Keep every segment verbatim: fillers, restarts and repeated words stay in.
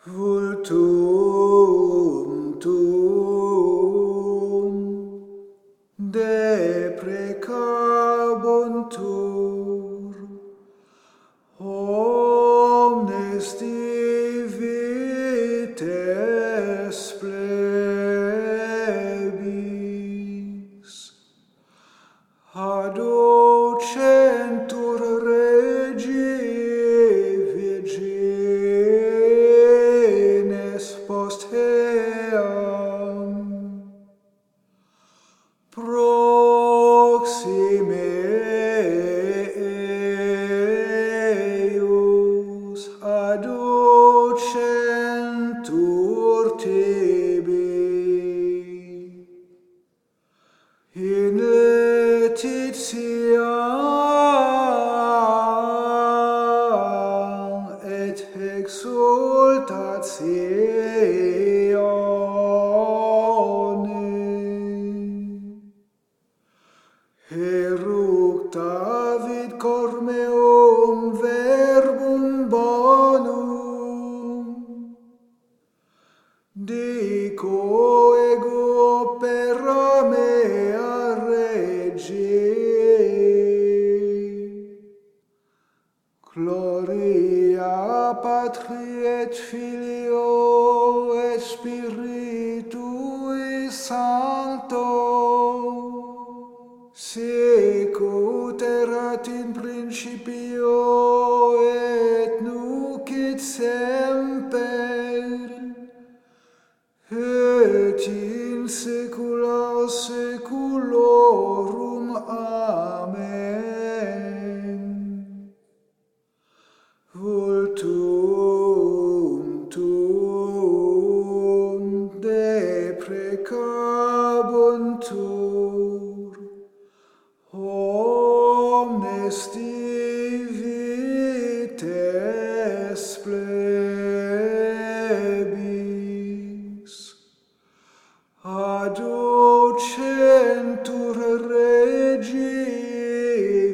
Vultum tuum deprecabuntur omnes divites plebis, aducentur regie virgines post eam, proxime eius aducentur tibi, in laetitia et exultatione, eructavit cor meum verbum bonum, dico ego opera mea Regi, gloria Patri et Filio et Spiritui Sancto, sic ut erat in principio et nunc et semper et in saecula saeculorum. Amen. Vultum tuum deprecabuntur omnes divites plebis, aducentur regie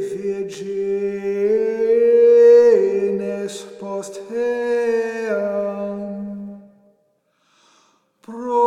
virgines post eam, pro